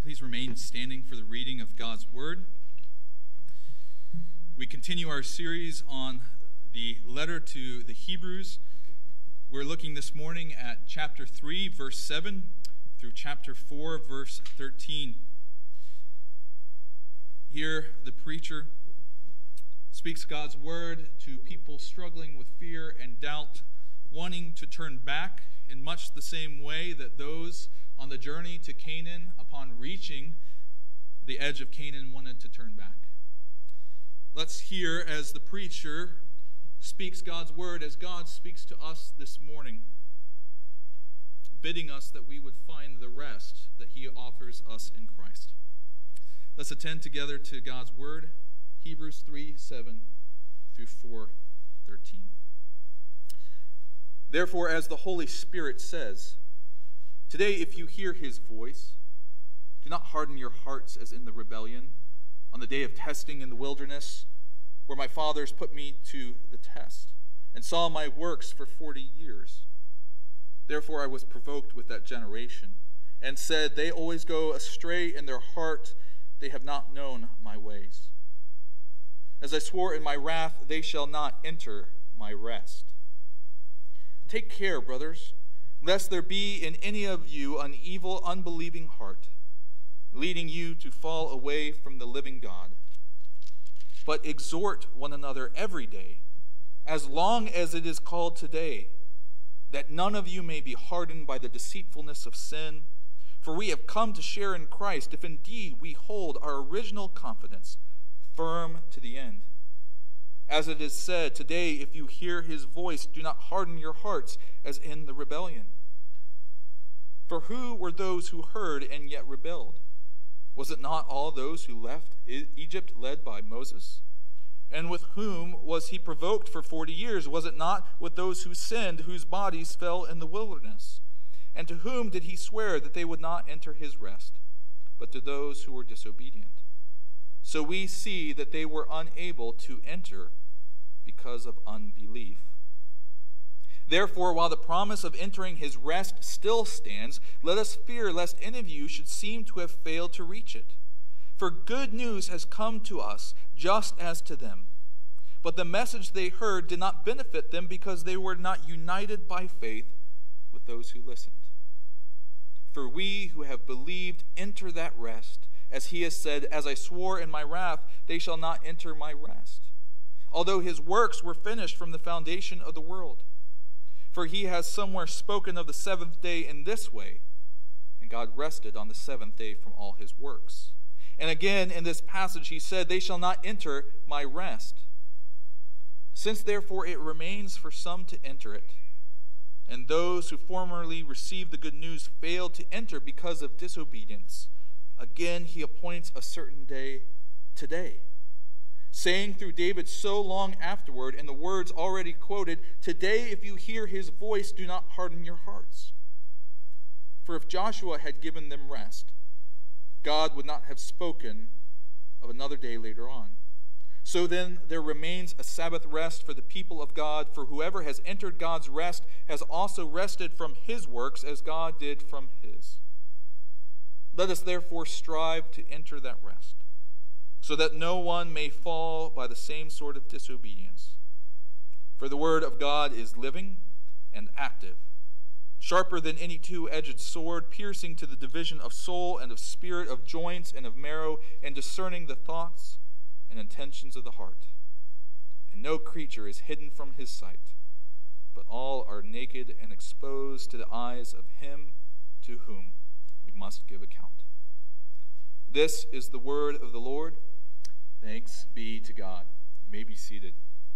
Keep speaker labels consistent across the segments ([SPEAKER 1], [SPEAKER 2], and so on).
[SPEAKER 1] Please remain standing for the reading of God's Word. We continue our series on the letter to the Hebrews. We're looking this morning at chapter 3, verse 7, through chapter 4, verse 13. Here, the preacher speaks God's Word to people struggling with fear and doubt, wanting to turn back in much the same way that those on the journey to Canaan, upon reaching the edge of Canaan, wanted to turn back. Let's hear as the preacher speaks God's word, as God speaks to us this morning, bidding us that we would find the rest that he offers us in Christ. Let's attend together to God's word, Hebrews 3:7 through 4:13. Therefore, as the Holy Spirit says, today, if you hear his voice, do not harden your hearts as in the rebellion on the day of testing in the wilderness, where my fathers put me to the test and saw my works for 40 years. Therefore I was provoked with that generation and said, they always go astray in their heart, they have not known my ways. As I swore in my wrath, they shall not enter my rest. Take care, brothers, lest there be in any of you an evil, unbelieving heart, leading you to fall away from the living God. But exhort one another every day, as long as it is called today, that none of you may be hardened by the deceitfulness of sin. For we have come to share in Christ, if indeed we hold our original confidence firm to the end. As it is said, today, if you hear his voice, do not harden your hearts as in the rebellion. For who were those who heard and yet rebelled? Was it not all those who left Egypt led by Moses? And with whom was he provoked for 40 years? Was it not with those who sinned, whose bodies fell in the wilderness? And to whom did he swear that they would not enter his rest, but to those who were disobedient? So we see that they were unable to enter because of unbelief. Therefore, while the promise of entering his rest still stands, let us fear lest any of you should seem to have failed to reach it. For good news has come to us, just as to them. But the message they heard did not benefit them because they were not united by faith with those who listened. For we who have believed enter that rest, as he has said, as I swore in my wrath, they shall not enter my rest, although his works were finished from the foundation of the world. For he has somewhere spoken of the seventh day in this way, and God rested on the seventh day from all his works. And again in this passage he said, they shall not enter my rest. Since therefore it remains for some to enter it, and those who formerly received the good news failed to enter because of disobedience, again he appoints a certain day, today, saying through David so long afterward in the words already quoted, today if you hear his voice, do not harden your hearts. For if Joshua had given them rest, God would not have spoken of another day later on. So then there remains a Sabbath rest for the people of God, for whoever has entered God's rest has also rested from his works as God did from his. Let us therefore strive to enter that rest, so that no one may fall by the same sort of disobedience. For the word of God is living and active, sharper than any two-edged sword, piercing to the division of soul and of spirit, of joints and of marrow, and discerning the thoughts and intentions of the heart. And no creature is hidden from his sight, but all are naked and exposed to the eyes of him to whom we must give account. This is the word of the Lord. Thanks be to God. You may be seated.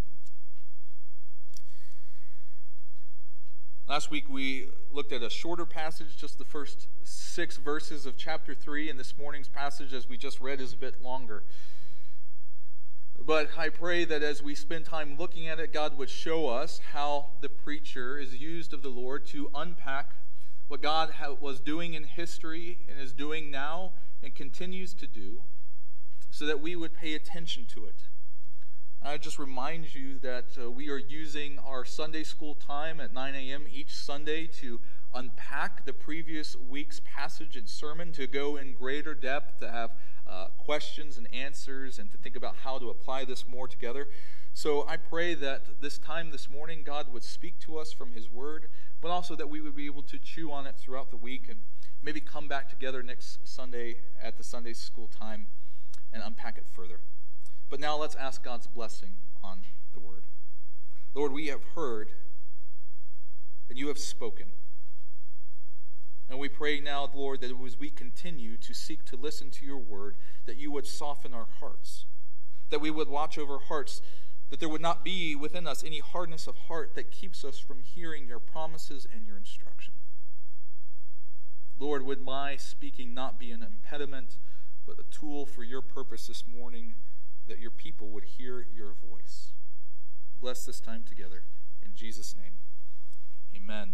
[SPEAKER 1] Last week we looked at a shorter passage, just the first 6 verses of chapter 3, and this morning's passage, as we just read, is a bit longer. But I pray that as we spend time looking at it, God would show us how the preacher is used of the Lord to unpack what God was doing in history and is doing now and continues to do, so that we would pay attention to it. I just remind you that we are using our Sunday school time at 9 a.m. each Sunday to unpack the previous week's passage and sermon, to go in greater depth, to have questions and answers, and to think about how to apply this more together. So I pray that this time this morning, God would speak to us from his word, but also that we would be able to chew on it throughout the week and maybe come back together next Sunday at the Sunday school time and unpack it further. But now let's ask God's blessing on the word. Lord, we have heard and you have spoken. And we pray now, Lord, that as we continue to seek to listen to your word, that you would soften our hearts, that we would watch over hearts, that there would not be within us any hardness of heart that keeps us from hearing your promises and your instruction. Lord, would my speaking not be an impediment, but a tool for your purpose this morning, that your people would hear your voice. Bless this time together. In Jesus' name, amen.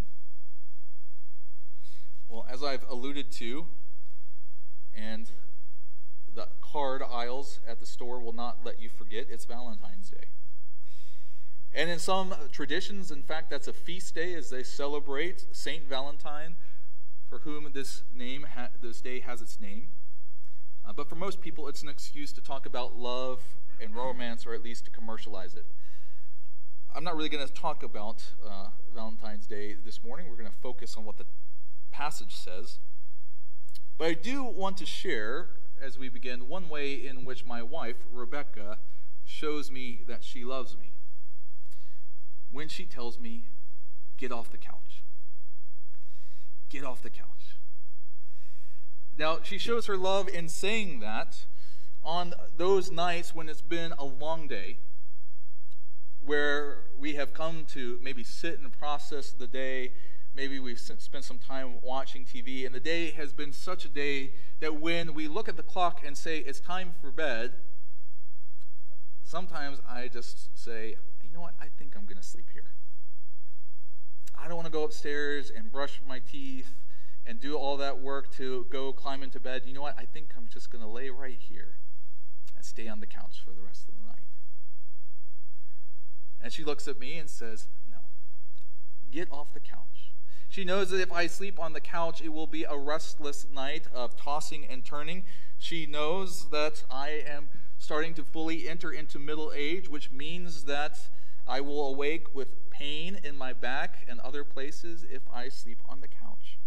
[SPEAKER 1] Well, as I've alluded to, and the card aisles at the store will not let you forget, it's Valentine's Day. And in some traditions, in fact, that's a feast day as they celebrate Saint Valentine, for whom this day has its name. But for most people, it's an excuse to talk about love and romance, or at least to commercialize it. I'm not really going to talk about Valentine's Day this morning. We're going to focus on what the passage says. But I do want to share, as we begin, one way in which my wife, Rebecca, shows me that she loves me. When she tells me, get off the couch. Get off the couch. Now, she shows her love in saying that on those nights when it's been a long day, where we have come to maybe sit and process the day. Maybe we've spent some time watching TV, and the day has been such a day that when we look at the clock and say it's time for bed, sometimes I just say, you know what, I think I'm going to sleep here. I don't want to go upstairs and brush my teeth and do all that work to go climb into bed. You know what, I think I'm just going to lay right here and stay on the couch for the rest of the night. And she looks at me and says, no, get off the couch. She knows that if I sleep on the couch, it will be a restless night of tossing and turning. She knows that I am starting to fully enter into middle age, which means that I will awake with pain in my back and other places if I sleep on the couch.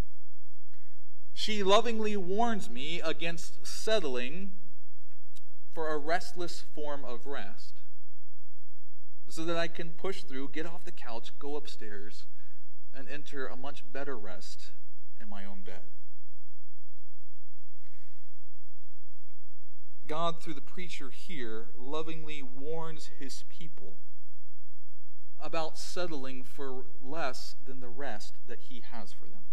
[SPEAKER 1] She lovingly warns me against settling for a restless form of rest, so that I can push through, get off the couch, go upstairs, and enter a much better rest in my own bed. God, through the preacher here, lovingly warns his people about settling for less than the rest that he has for them.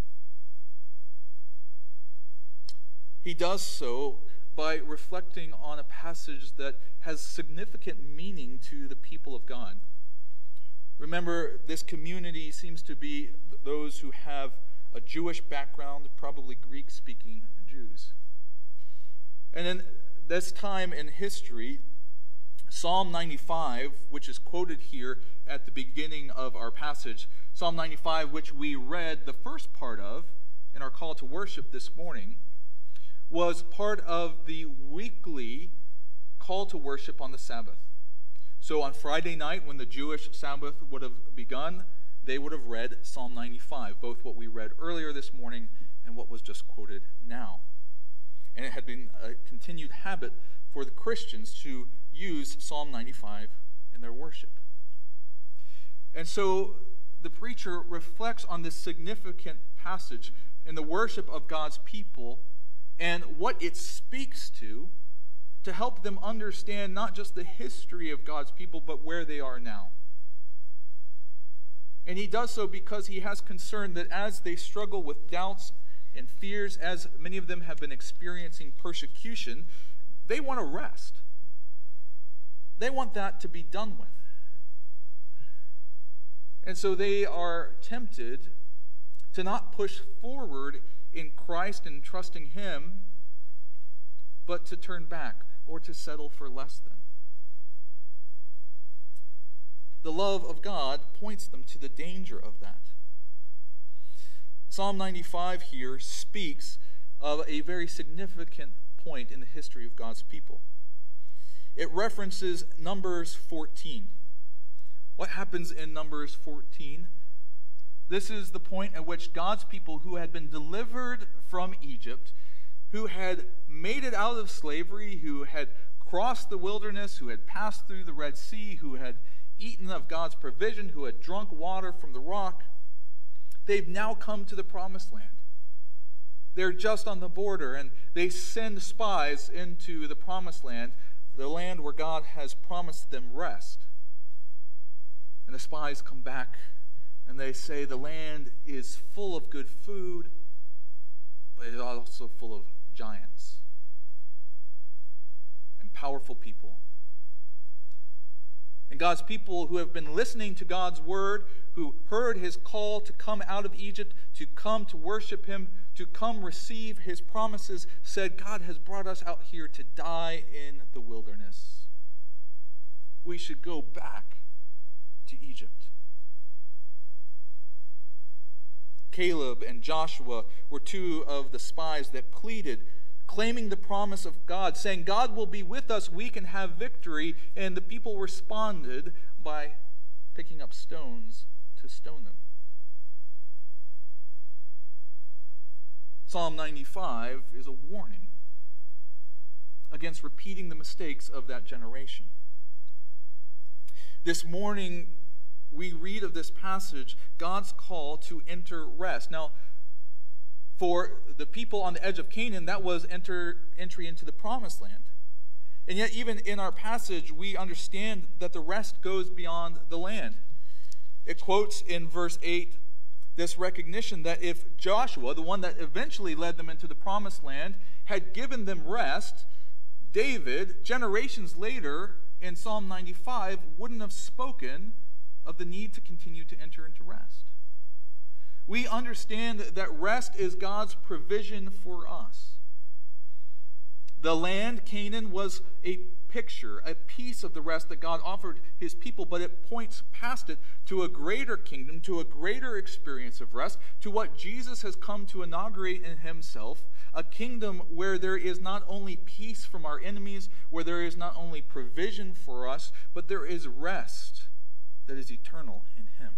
[SPEAKER 1] He does so by reflecting on a passage that has significant meaning to the people of God. Remember, this community seems to be those who have a Jewish background, probably Greek-speaking Jews. And in this time in history, Psalm 95, which is quoted here at the beginning of our passage, Psalm 95, which we read the first part of in our call to worship this morning, was part of the weekly call to worship on the Sabbath. So on Friday night, when the Jewish Sabbath would have begun, they would have read Psalm 95, both what we read earlier this morning and what was just quoted now. And it had been a continued habit for the Christians to use Psalm 95 in their worship. And so the preacher reflects on this significant passage in the worship of God's people and what it speaks to help them understand not just the history of God's people, but where they are now. And he does so because he has concern that as they struggle with doubts and fears, as many of them have been experiencing persecution, they want to rest. They want that to be done with. And so they are tempted to not push forward in Christ and trusting him, but to turn back or to settle for less than. The love of God points them to the danger of that. Psalm 95 here speaks of a very significant point in the history of God's people. It references Numbers 14. What happens in Numbers 14? This is the point at which God's people who had been delivered from Egypt, who had made it out of slavery, who had crossed the wilderness, who had passed through the Red Sea, who had eaten of God's provision, who had drunk water from the rock, they've now come to the promised land. They're just on the border, and they send spies into the promised land, the land where God has promised them rest. And the spies come back, and they say the land is full of good food, but it is also full of giants and powerful people. And God's people who have been listening to God's word, who heard his call to come out of Egypt, to come to worship him, to come receive his promises, said, God has brought us out here to die in the wilderness. We should go back to Egypt. Caleb and Joshua were two of the spies that pleaded, claiming the promise of God, saying, God will be with us, we can have victory. And the people responded by picking up stones to stone them. Psalm 95 is a warning against repeating the mistakes of that generation. This morning, we read of this passage, God's call to enter rest. Now, for the people on the edge of Canaan, that was entry into the promised land. And yet, even in our passage, we understand that the rest goes beyond the land. It quotes in verse 8 this recognition that if Joshua, the one that eventually led them into the promised land, had given them rest, David, generations later in Psalm 95, wouldn't have spoken of the need to continue to enter into rest. We understand that rest is God's provision for us. The land, Canaan, was a picture, a piece of the rest that God offered his people, but it points past it to a greater kingdom, to a greater experience of rest, to what Jesus has come to inaugurate in himself, a kingdom where there is not only peace from our enemies, where there is not only provision for us, but there is rest that is eternal in him.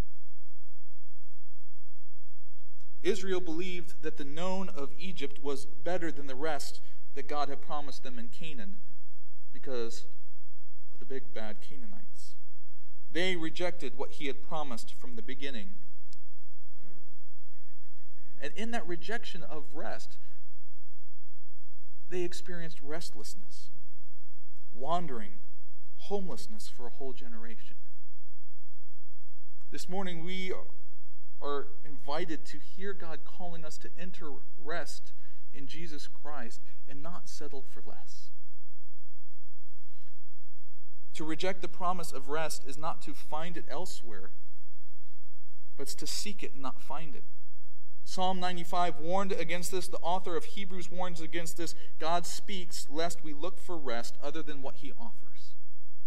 [SPEAKER 1] Israel believed that the known of Egypt was better than the rest that God had promised them in Canaan because of the big bad Canaanites. They rejected what he had promised from the beginning. And in that rejection of rest, they experienced restlessness, wandering, homelessness for a whole generation. This morning we are invited to hear God calling us to enter rest in Jesus Christ and not settle for less. To reject the promise of rest is not to find it elsewhere, but it's to seek it and not find it. Psalm 95 warned against this. The author of Hebrews warns against this. God speaks lest we look for rest other than what he offers.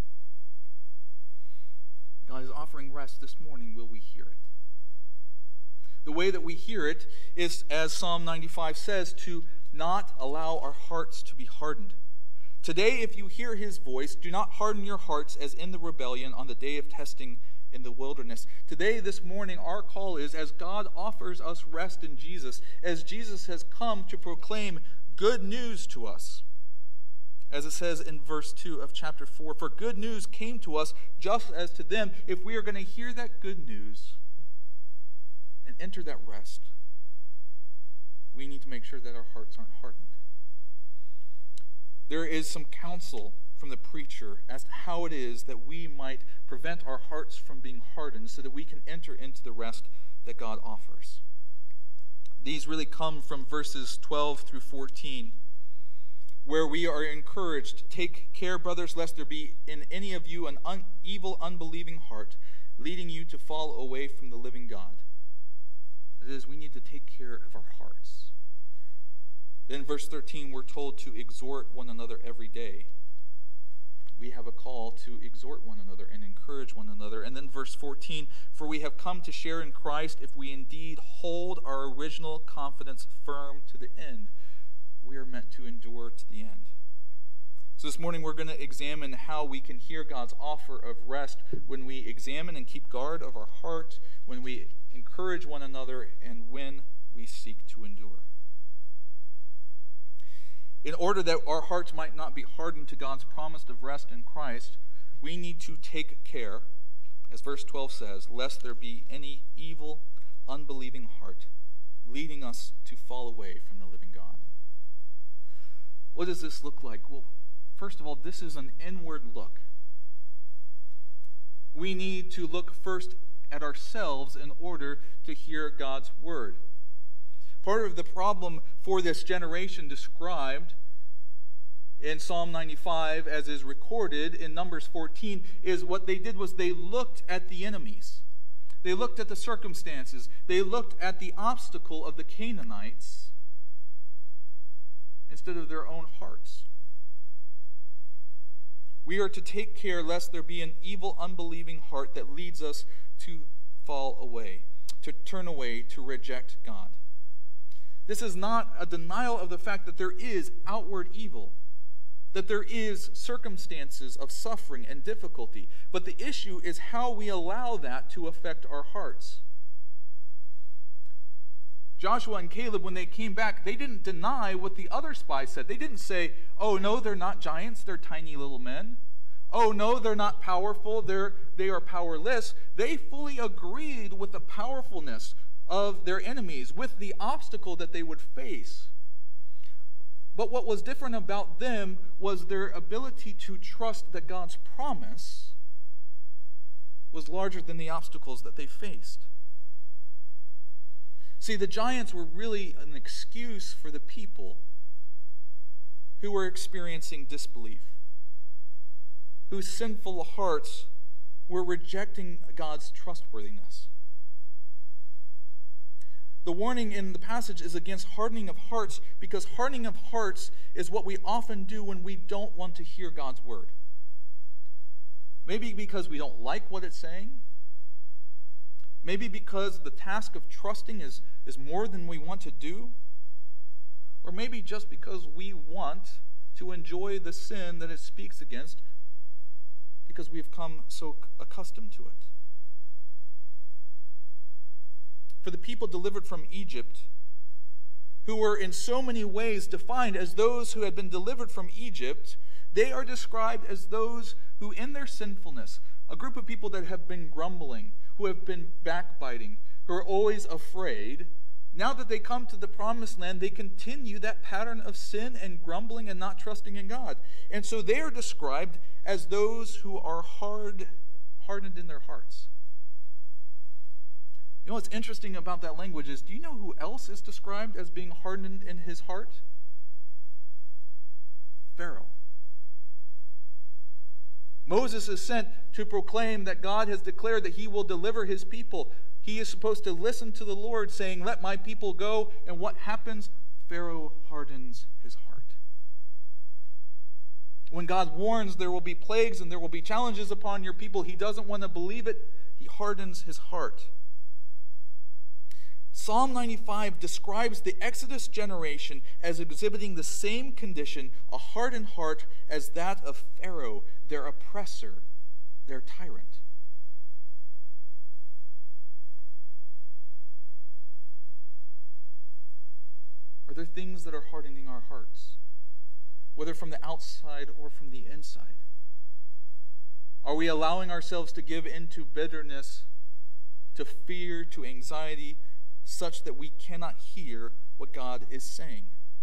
[SPEAKER 1] God is offering rest this morning. Will we hear it? The way that we hear it is, as Psalm 95 says, to not allow our hearts to be hardened. Today, if you hear his voice, do not harden your hearts as in the rebellion on the day of testing in the wilderness. Today, this morning, our call is, as God offers us rest in Jesus, as Jesus has come to proclaim good news to us. As it says in verse 2 of chapter 4, for good news came to us just as to them. If we are going to hear that good news and enter that rest, we need to make sure that our hearts aren't hardened. There is some counsel from the preacher as to how it is that we might prevent our hearts from being hardened so that we can enter into the rest that God offers. These really come from verses 12 through 14, where we are encouraged, take care, brothers, lest there be in any of you an evil, unbelieving heart, leading you to fall away from the living God. That is, we need to take care of our hearts. Then verse 13, we're told to exhort one another every day. we have a call to exhort one another and encourage one another. And then verse 14, for we have come to share in Christ if we indeed hold our original confidence firm to the end. We are meant to endure to the end. So this morning we're going to examine how we can hear God's offer of rest when we examine and keep guard of our heart, when we encourage one another, and when we seek to endure. In order that our hearts might not be hardened to God's promise of rest in Christ, we need to take care, as verse 12 says, lest there be any evil, unbelieving heart leading us to fall away from the living God. What does this look like? Well, first of all, this is an inward look. We need to look first at ourselves in order to hear God's word. Part of the problem for this generation described in Psalm 95, as is recorded in Numbers 14, is what they did was they looked at the enemies. They looked at the circumstances. They looked at the obstacle of the Canaanites instead of their own hearts. We are to take care lest there be an evil, unbelieving heart that leads us to fall away, to turn away, to reject God. This is not a denial of the fact that there is outward evil, that there is circumstances of suffering and difficulty, but the issue is how we allow that to affect our hearts. Joshua and Caleb, when they came back, they didn't deny what the other spies said. They didn't say, oh, no, they're not giants, they're tiny little men. Oh, no, they're not powerful, they are powerless. They fully agreed with the powerfulness of their enemies, with the obstacle that they would face. But what was different about them was their ability to trust that God's promise was larger than the obstacles that they faced. See, the giants were really an excuse for the people who were experiencing disbelief, whose sinful hearts were rejecting God's trustworthiness. The warning in the passage is against hardening of hearts, because hardening of hearts is what we often do when we don't want to hear God's word. Maybe because we don't like what it's saying. Maybe because the task of trusting is more than we want to do. Or maybe just because we want to enjoy the sin that it speaks against because we've come so accustomed to it. For the people delivered from Egypt, who were in so many ways defined as those who had been delivered from Egypt, they are described as those who in their sinfulness, a group of people that have been grumbling, who have been backbiting, who are always afraid, now that they come to the promised land, they continue that pattern of sin and grumbling and not trusting in God. And so they are described as those who are hardened in their hearts. You know what's interesting about that language is, do you know who else is described as being hardened in his heart? Pharaoh. Moses is sent to proclaim that God has declared that he will deliver his people. He is supposed to listen to the Lord saying, let my people go. And what happens? Pharaoh hardens his heart. When God warns there will be plagues and there will be challenges upon your people, he doesn't want to believe it. He hardens his heart. Psalm 95 describes the Exodus generation as exhibiting the same condition, a hardened heart, as that of Pharaoh, their oppressor, their tyrant. Are there things that are hardening our hearts, whether from the outside or from the inside? Are we allowing ourselves to give into bitterness, to fear, to anxiety, such that we cannot hear what God is saying?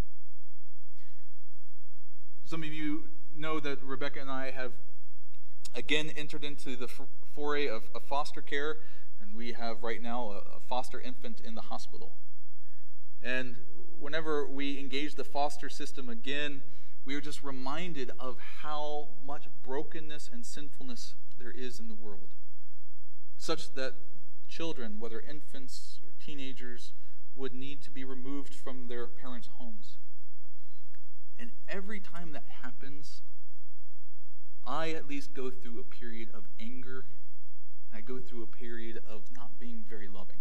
[SPEAKER 1] Some of you know that Rebecca and I have again entered into the foray of foster care, and we have right now a foster infant in the hospital. And whenever we engage the foster system again, we are just reminded of how much brokenness and sinfulness there is in the world, such that children, whether infants or teenagers, would need to be removed from their parents' homes. And every time that happens, I at least go through a period of anger. I go through a period of not being very loving.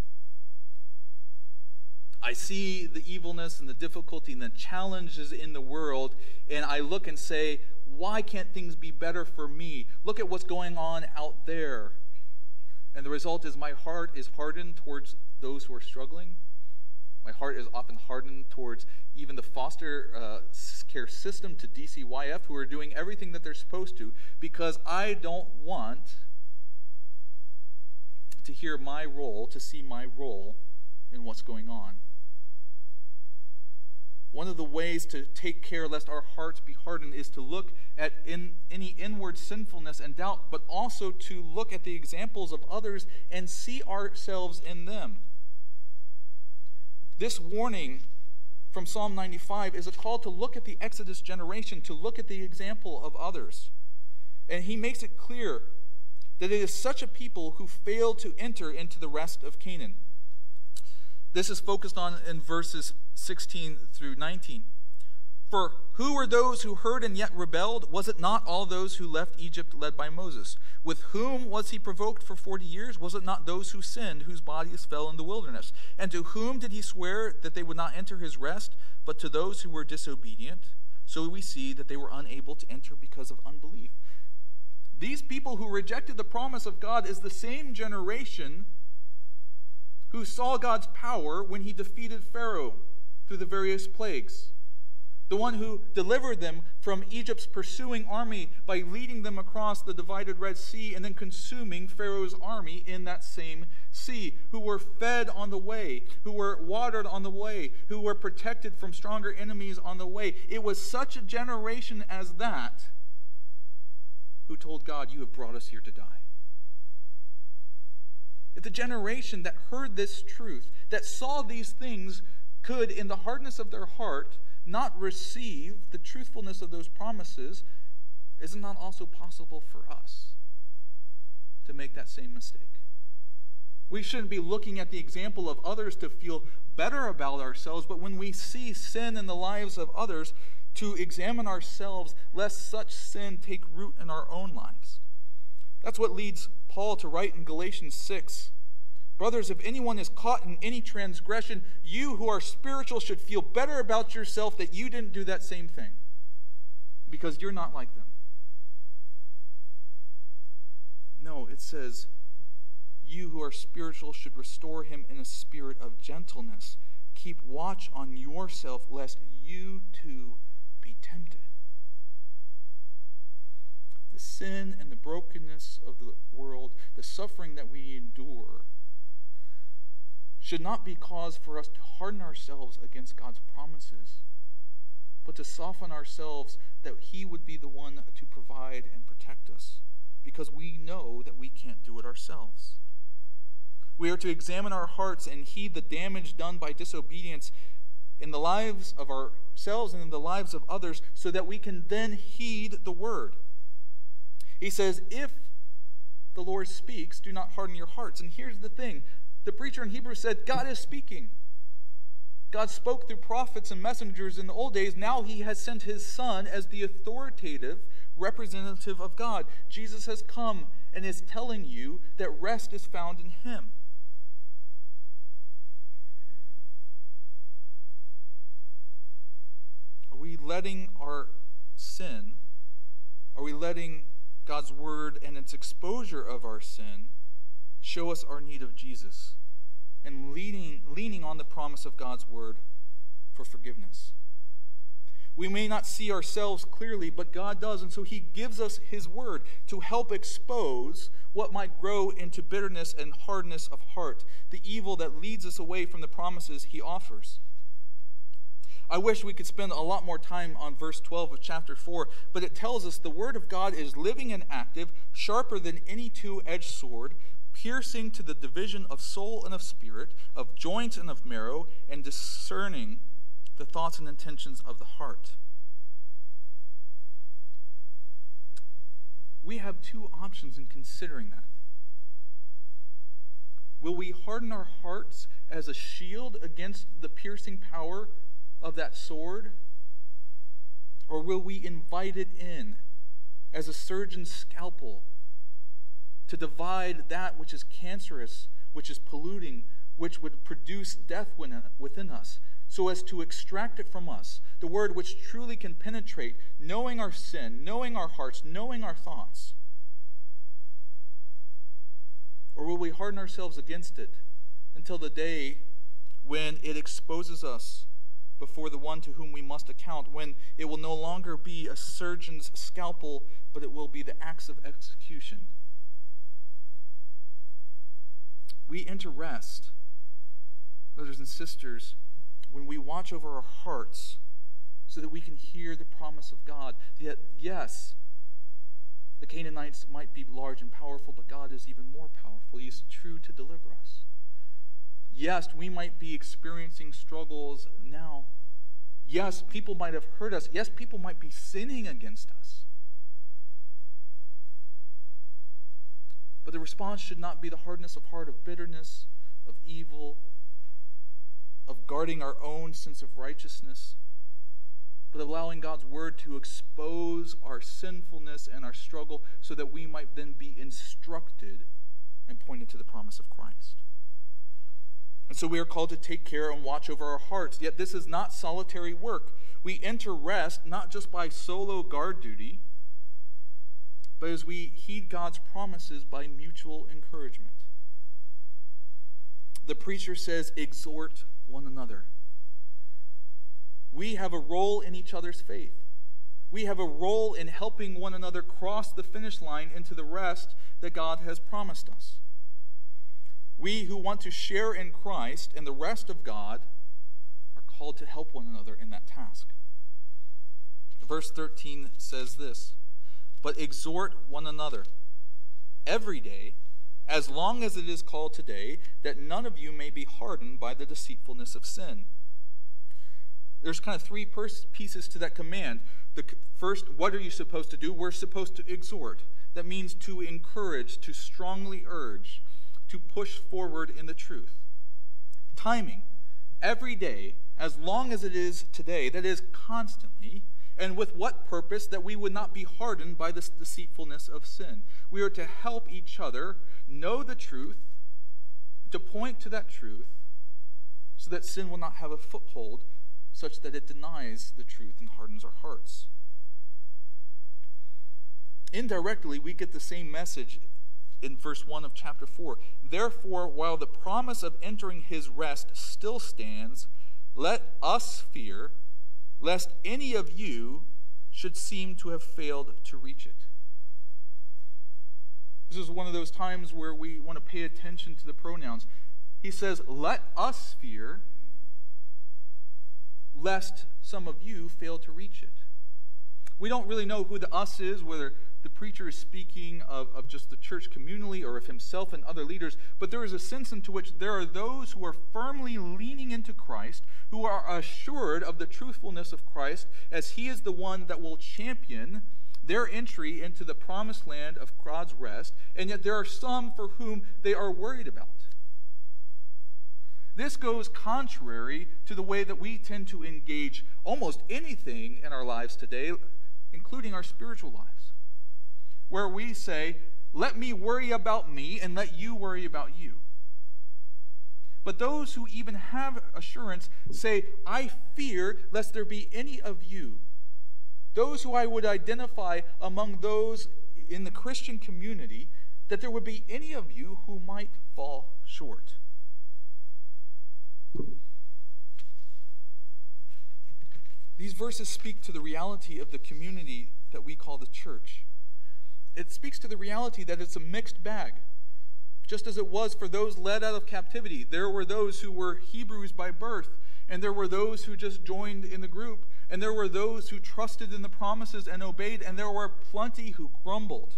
[SPEAKER 1] I see the evilness and the difficulty and the challenges in the world, and I look and say, why can't things be better for me? Look at what's going on out there. And the result is my heart is hardened towards those who are struggling. My heart is often hardened towards even the foster care system, to DCYF, who are doing everything that they're supposed to, because I don't want to hear my role, to see my role in what's going on. One of the ways to take care lest our hearts be hardened is to look at any inward sinfulness and doubt, but also to look at the examples of others and see ourselves in them. This warning from Psalm 95 is a call to look at the Exodus generation, to look at the example of others. And he makes it clear that it is such a people who fail to enter into the rest of Canaan. This is focused on in verses 16 through 19. For who were those who heard and yet rebelled? Was it not all those who left Egypt led by Moses? With whom was he provoked for 40 years? Was it not those who sinned, whose bodies fell in the wilderness? And to whom did he swear that they would not enter his rest, but to those who were disobedient? So we see that they were unable to enter because of unbelief. These people who rejected the promise of God is the same generation who saw God's power when he defeated Pharaoh through the various plagues. The one who delivered them from Egypt's pursuing army by leading them across the divided Red Sea and then consuming Pharaoh's army in that same sea. Who were fed on the way, who were watered on the way, who were protected from stronger enemies on the way. It was such a generation as that who told God, "You have brought us here to die." If the generation that heard this truth, that saw these things, could, in the hardness of their heart, not receive the truthfulness of those promises, is it not also possible for us to make that same mistake? We shouldn't be looking at the example of others to feel better about ourselves, but when we see sin in the lives of others, to examine ourselves lest such sin take root in our own lives. That's what leads Paul to write in Galatians 6, "Brothers, if anyone is caught in any transgression, you who are spiritual should feel better about yourself that you didn't do that same thing, because you're not like them." No, it says, you who are spiritual should restore him in a spirit of gentleness. Keep watch on yourself, lest you too be tempted. The sin and the brokenness of the world, the suffering that we endure, should not be cause for us to harden ourselves against God's promises, but to soften ourselves that he would be the one to provide and protect us, because we know that we can't do it ourselves. We are to examine our hearts and heed the damage done by disobedience in the lives of ourselves and in the lives of others, so that we can then heed the word. He says, if the Lord speaks, do not harden your hearts. And here's the thing. The preacher in Hebrews said, God is speaking. God spoke through prophets and messengers in the old days. Now he has sent his Son as the authoritative representative of God. Jesus has come and is telling you that rest is found in him. Are we letting our sin, are we letting God's word and its exposure of our sin show us our need of Jesus, and leaning on the promise of God's word for forgiveness? We may not see ourselves clearly, but God does, and so he gives us his word to help expose what might grow into bitterness and hardness of heart, the evil that leads us away from the promises he offers. I wish we could spend a lot more time on verse 12 of chapter 4, but it tells us the word of God is living and active, sharper than any two-edged sword, piercing to the division of soul and of spirit, of joints and of marrow, and discerning the thoughts and intentions of the heart. We have two options in considering that. Will we harden our hearts as a shield against the piercing power of that sword? Or will we invite it in as a surgeon's scalpel to divide that which is cancerous, which is polluting, which would produce death within us, so as to extract it from us, the word which truly can penetrate, knowing our sin, knowing our hearts, knowing our thoughts? Or will we harden ourselves against it until the day when it exposes us before the one to whom we must account, when it will no longer be a surgeon's scalpel, but it will be the axe of execution? We enter rest, brothers and sisters, when we watch over our hearts so that we can hear the promise of God. Yet, yes, the Canaanites might be large and powerful, but God is even more powerful. He is true to deliver us. Yes, we might be experiencing struggles now. Yes, people might have hurt us. Yes, people might be sinning against us. But the response should not be the hardness of heart, of bitterness, of evil, of guarding our own sense of righteousness, but allowing God's word to expose our sinfulness and our struggle so that we might then be instructed and pointed to the promise of Christ. And so we are called to take care and watch over our hearts. Yet this is not solitary work. We enter rest not just by solo guard duty, but as we heed God's promises by mutual encouragement. The preacher says, exhort one another. We have a role in each other's faith. We have a role in helping one another cross the finish line into the rest that God has promised us. We who want to share in Christ and the rest of God are called to help one another in that task. Verse 13 says this, but exhort one another every day, as long as it is called today, that none of you may be hardened by the deceitfulness of sin. There's kind of three pieces to that command. The first, what are you supposed to do? We're supposed to exhort. That means to encourage, to strongly urge, to push forward in the truth. Timing, every day, as long as it is today, that is constantly, and with what purpose? That we would not be hardened by this deceitfulness of sin. We are to help each other know the truth, to point to that truth, so that sin will not have a foothold, such that it denies the truth and hardens our hearts. Indirectly, we get the same message in verse 1 of chapter 4. Therefore, while the promise of entering his rest still stands, let us fear, lest any of you should seem to have failed to reach it. This is one of those times where we want to pay attention to the pronouns. He says, let us fear, lest some of you fail to reach it. We don't really know who the us is, whether the preacher is speaking of just the church communally or of himself and other leaders, but there is a sense into which there are those who are firmly leaning into Christ, who are assured of the truthfulness of Christ, as he is the one that will champion their entry into the promised land of God's rest, and yet there are some for whom they are worried about. This goes contrary to the way that we tend to engage almost anything in our lives today, including our spiritual lives, where we say, let me worry about me and let you worry about you. But those who even have assurance say, I fear lest there be any of you. Those who I would identify among those in the Christian community, that there would be any of you who might fall short. These verses speak to the reality of the community that we call the church. It speaks to the reality that it's a mixed bag. Just as it was for those led out of captivity, there were those who were Hebrews by birth, and there were those who just joined in the group, and there were those who trusted in the promises and obeyed, and there were plenty who grumbled.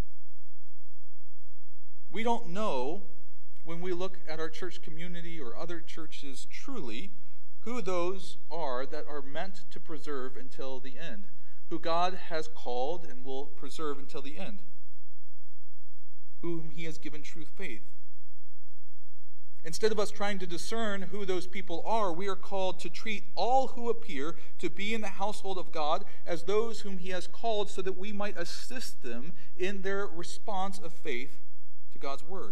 [SPEAKER 1] We don't know, when we look at our church community or other churches truly, who those are that are meant to preserve until the end, who God has called and will preserve until the end, whom he has given true faith. Instead of us trying to discern who those people are, we are called to treat all who appear to be in the household of God as those whom he has called, so that we might assist them in their response of faith to God's word.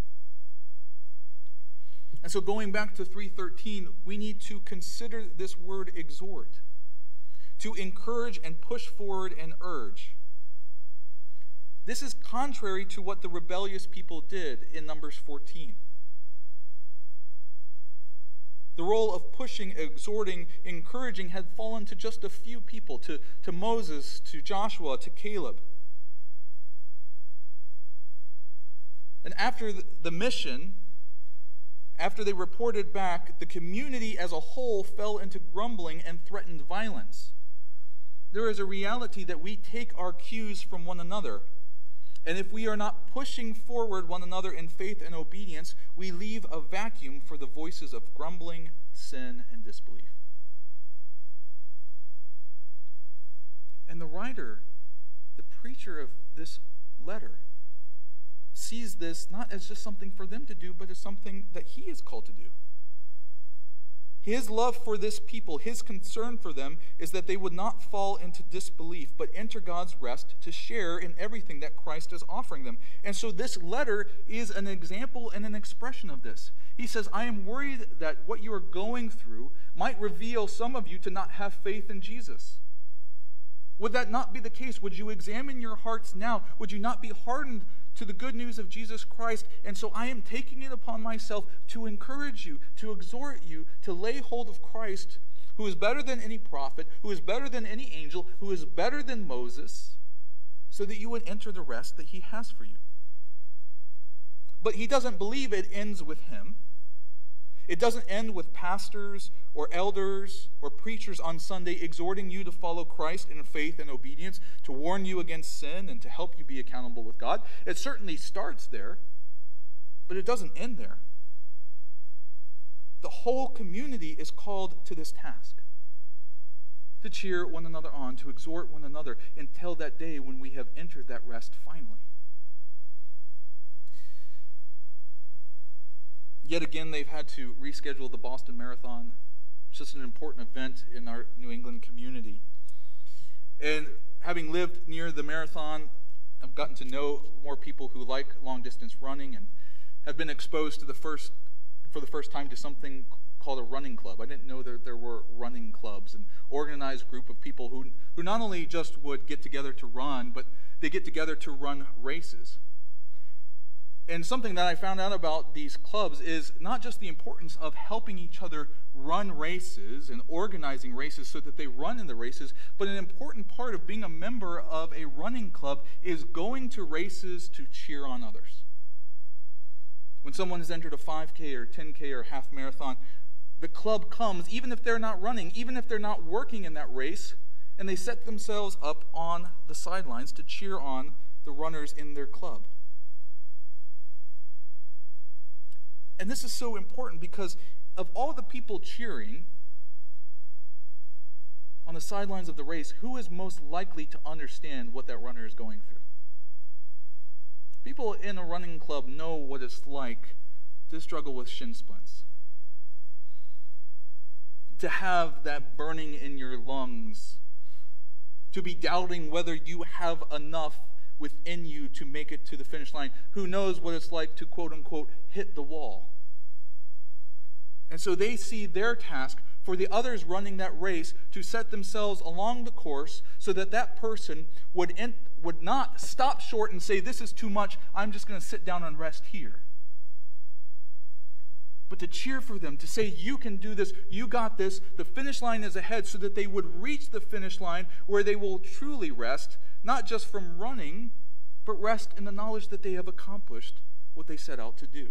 [SPEAKER 1] And so going back to 3:13, we need to consider this word exhort, to encourage and push forward and urge. This is contrary to what the rebellious people did in Numbers 14. The role of pushing, exhorting, encouraging had fallen to just a few people, to Moses, to Joshua, to Caleb. And after the mission, after they reported back, the community as a whole fell into grumbling and threatened violence. There is a reality that we take our cues from one another. And if we are not pushing forward one another in faith and obedience, we leave a vacuum for the voices of grumbling, sin, and disbelief. And the writer, the preacher of this letter, sees this not as just something for them to do, but as something that he is called to do. His love for this people, his concern for them, is that they would not fall into disbelief, but enter God's rest to share in everything that Christ is offering them. And so this letter is an example and an expression of this. He says, I am worried that what you are going through might reveal some of you to not have faith in Jesus. Would that not be the case? Would you examine your hearts now? Would you not be hardened to the good news of Jesus Christ? And so I am taking it upon myself to encourage you, to exhort you, to lay hold of Christ, who is better than any prophet, who is better than any angel, who is better than Moses, so that you would enter the rest that he has for you. But he doesn't believe it ends with him. It doesn't end with pastors or elders or preachers on Sunday exhorting you to follow Christ in faith and obedience, to warn you against sin and to help you be accountable with God. It certainly starts there, but it doesn't end there. The whole community is called to this task, to cheer one another on, to exhort one another until that day when we have entered that rest finally. Yet again, they've had to reschedule the Boston Marathon. It's just an important event in our New England community. And having lived near the marathon, I've gotten to know more people who like long-distance running and have been exposed to for the first time to something called a running club. I didn't know that there were running clubs, an organized group of people who not only just would get together to run, but they get together to run races. And something that I found out about these clubs is not just the importance of helping each other run races and organizing races so that they run in the races, but an important part of being a member of a running club is going to races to cheer on others. When someone has entered a 5K or 10K or half marathon, the club comes, even if they're not running, even if they're not working in that race, and they set themselves up on the sidelines to cheer on the runners in their club. And this is so important because of all the people cheering on the sidelines of the race, who is most likely to understand what that runner is going through? People in a running club know what it's like to struggle with shin splints, to have that burning in your lungs, to be doubting whether you have enough within you to make it to the finish line. Who knows what it's like to, quote unquote, hit the wall? And so they see their task for the others running that race to set themselves along the course so that that person would not stop short and say, this is too much, I'm just going to sit down and rest here. But to cheer for them, to say, you can do this, you got this, the finish line is ahead, so that they would reach the finish line where they will truly rest, not just from running, but rest in the knowledge that they have accomplished what they set out to do.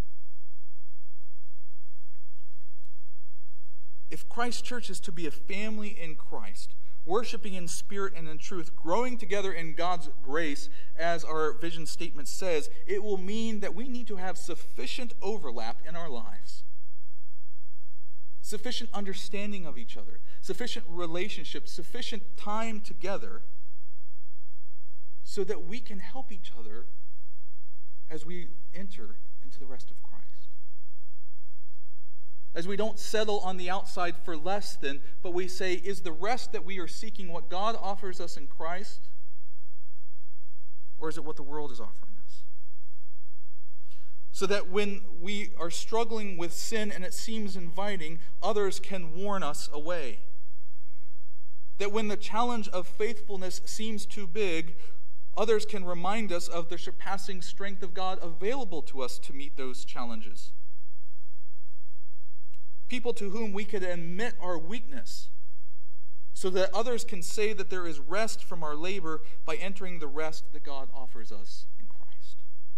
[SPEAKER 1] If Christ Church is to be a family in Christ, worshiping in spirit and in truth, growing together in God's grace, as our vision statement says, it will mean that we need to have sufficient overlap in our lives, sufficient understanding of each other, sufficient relationships, sufficient time together, so that we can help each other as we enter into the rest of Christ. As we don't settle on the outside for less than, but we say, is the rest that we are seeking what God offers us in Christ? Or is it what the world is offering us? So that when we are struggling with sin and it seems inviting, others can warn us away. That when the challenge of faithfulness seems too big, others can remind us of the surpassing strength of God available to us to meet those challenges. People to whom we could admit our weakness, so that others can say that there is rest from our labor by entering the rest that God offers us in Christ.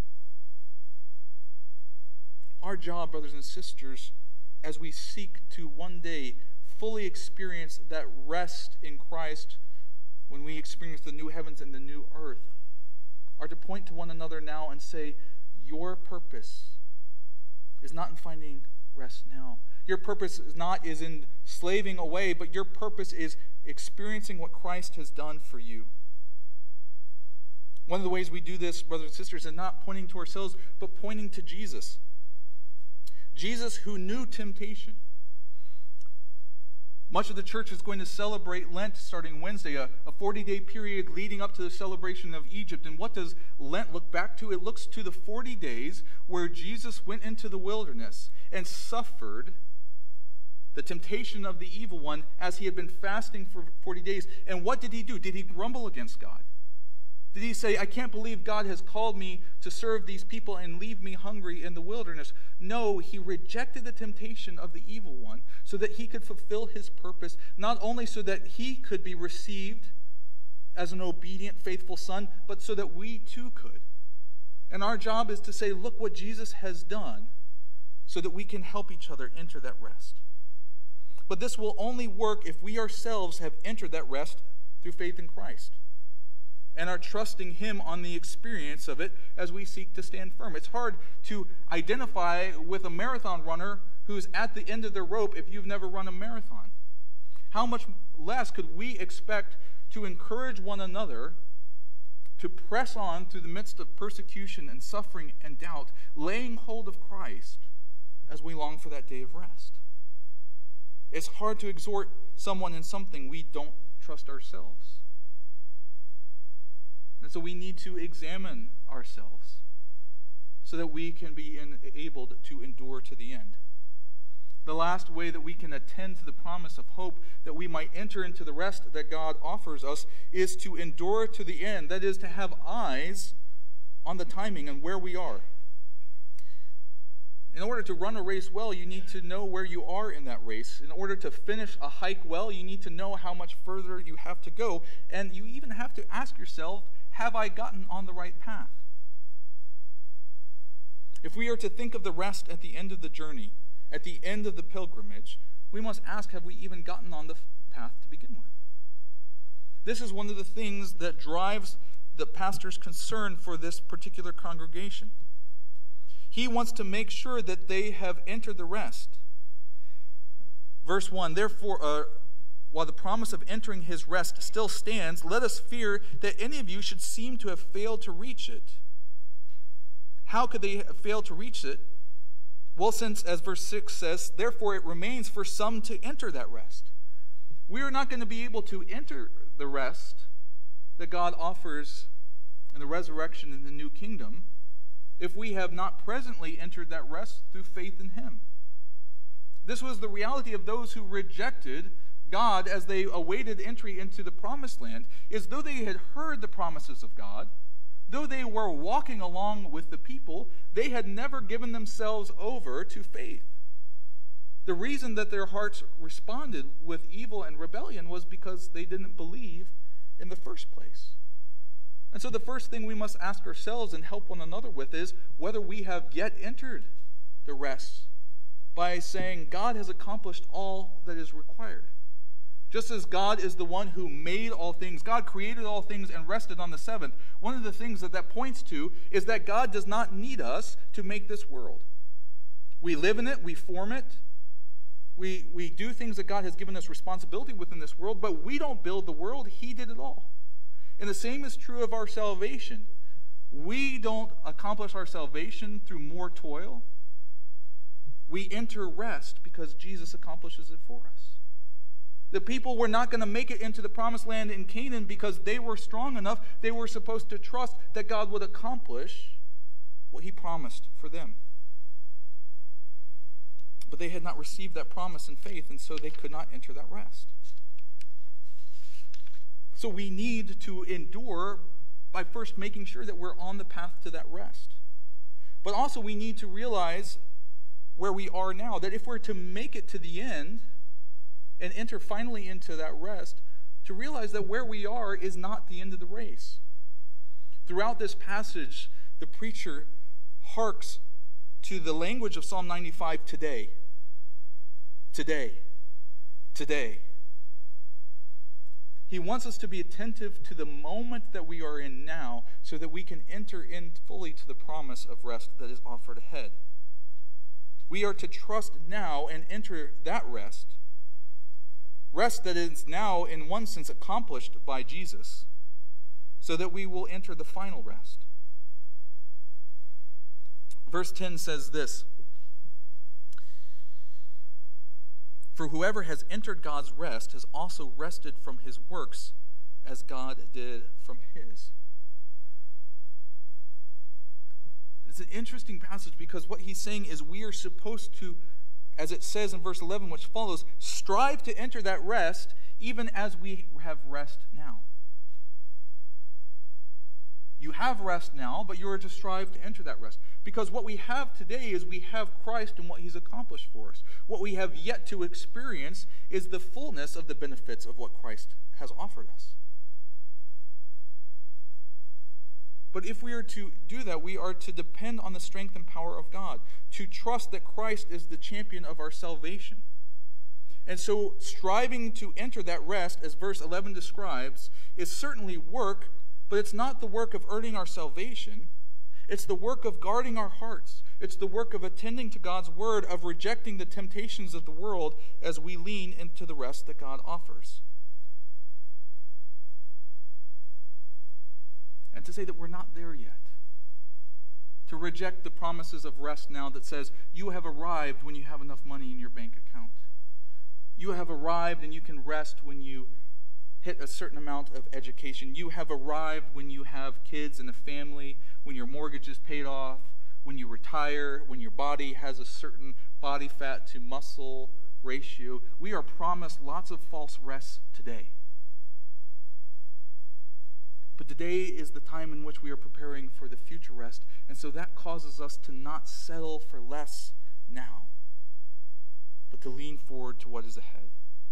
[SPEAKER 1] Our job, brothers and sisters, as we seek to one day fully experience that rest in Christ when we experience the new heavens and the new earth, are to point to one another now and say, your purpose is not in finding rest now. Your purpose is in slaving away, but your purpose is experiencing what Christ has done for you. One of the ways we do this, brothers and sisters, is not pointing to ourselves, but pointing to Jesus. Jesus who knew temptation. Much of the church is going to celebrate Lent starting Wednesday, a 40-day period leading up to the celebration of Egypt. And what does Lent look back to? It looks to the 40 days where Jesus went into the wilderness and suffered the temptation of the evil one as he had been fasting for 40 days. And what did he do? Did he grumble against God? Did he say, I can't believe God has called me to serve these people and leave me hungry in the wilderness? No, he rejected the temptation of the evil one so that he could fulfill his purpose, not only so that he could be received as an obedient, faithful son, but so that we too could. And our job is to say, look what Jesus has done, so that we can help each other enter that rest. But this will only work if we ourselves have entered that rest through faith in Christ and are trusting him on the experience of it as we seek to stand firm. It's hard to identify with a marathon runner who's at the end of their rope if you've never run a marathon. How much less could we expect to encourage one another to press on through the midst of persecution and suffering and doubt, laying hold of Christ as we long for that day of rest? It's hard to exhort someone in something we don't trust ourselves. And so we need to examine ourselves so that we can be enabled to endure to the end. The last way that we can attend to the promise of hope that we might enter into the rest that God offers us is to endure to the end. That is, to have eyes on the timing and where we are. In order to run a race well, you need to know where you are in that race. In order to finish a hike well, you need to know how much further you have to go. And you even have to ask yourself, have I gotten on the right path? If we are to think of the rest at the end of the journey, at the end of the pilgrimage, we must ask, have we even gotten on the path to begin with? This is one of the things that drives the pastor's concern for this particular congregation. He wants to make sure that they have entered the rest. Verse 1, therefore, while the promise of entering his rest still stands, let us fear that any of you should seem to have failed to reach it. How could they have failed to reach it? Well, since, as verse 6 says, therefore it remains for some to enter that rest. We are not going to be able to enter the rest that God offers in the resurrection in the new kingdom if we have not presently entered that rest through faith in him. This was the reality of those who rejected God as they awaited entry into the promised land, is though they had heard the promises of God, though they were walking along with the people, they had never given themselves over to faith. The reason that their hearts responded with evil and rebellion was because they didn't believe in the first place. And so the first thing we must ask ourselves and help one another with is whether we have yet entered the rest by saying God has accomplished all that is required. Just as God is the one who made all things, God created all things and rested on the seventh. One of the things that points to is that God does not need us to make this world. We live in it, we form it, we do things that God has given us responsibility within this world, but we don't build the world, he did it all. And the same is true of our salvation. We don't accomplish our salvation through more toil. We enter rest because Jesus accomplishes it for us. The people were not going to make it into the promised land in Canaan because they were strong enough. They were supposed to trust that God would accomplish what he promised for them. But they had not received that promise in faith, and so they could not enter that rest. So we need to endure by first making sure that we're on the path to that rest. But also we need to realize where we are now, that if we're to make it to the end and enter finally into that rest, to realize that where we are is not the end of the race. Throughout this passage, the preacher harks to the language of Psalm 95, today, today, today. He wants us to be attentive to the moment that we are in now so that we can enter in fully to the promise of rest that is offered ahead. We are to trust now and enter that rest that is now in one sense accomplished by Jesus, so that we will enter the final rest. Verse 10 says this, "For whoever has entered God's rest has also rested from his works as God did from his." It's an interesting passage because what he's saying is we are supposed to, as it says in verse 11, which follows, strive to enter that rest even as we have rest now. You have rest now, but you are to strive to enter that rest. Because what we have today is we have Christ and what he's accomplished for us. What we have yet to experience is the fullness of the benefits of what Christ has offered us. But if we are to do that, we are to depend on the strength and power of God, to trust that Christ is the champion of our salvation. And so striving to enter that rest, as verse 11 describes, is certainly work, but it's not the work of earning our salvation. It's the work of guarding our hearts. It's the work of attending to God's word, of rejecting the temptations of the world as we lean into the rest that God offers. And to say that we're not there yet. To reject the promises of rest now that says you have arrived when you have enough money in your bank account. You have arrived and you can rest when you hit a certain amount of education. You have arrived when you have kids and a family, when your mortgage is paid off, when you retire, when your body has a certain body fat to muscle ratio. We are promised lots of false rests today. But today is the time in which we are preparing for the future rest, and so that causes us to not settle for less now, but to lean forward to what is ahead.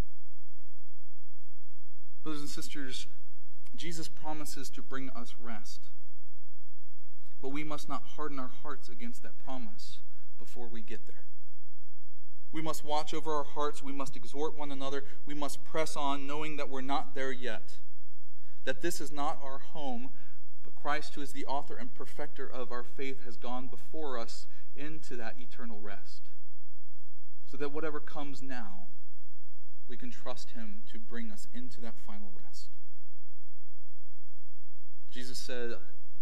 [SPEAKER 1] Brothers and sisters, Jesus promises to bring us rest, but we must not harden our hearts against that promise before we get there. We must watch over our hearts, we must exhort one another, we must press on knowing that we're not there yet. That this is not our home, but Christ, who is the author and perfecter of our faith, has gone before us into that eternal rest. So that whatever comes now, we can trust him to bring us into that final rest. Jesus said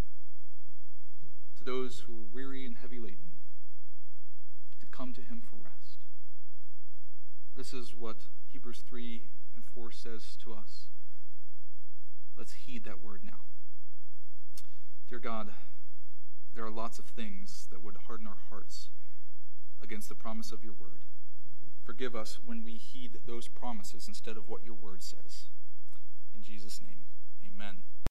[SPEAKER 1] to those who were weary and heavy laden to come to him for rest. This is what Hebrews 3 and 4 says to us. Let's heed that word now. Dear God, there are lots of things that would harden our hearts against the promise of your word. Forgive us when we heed those promises instead of what your word says. In Jesus' name, amen.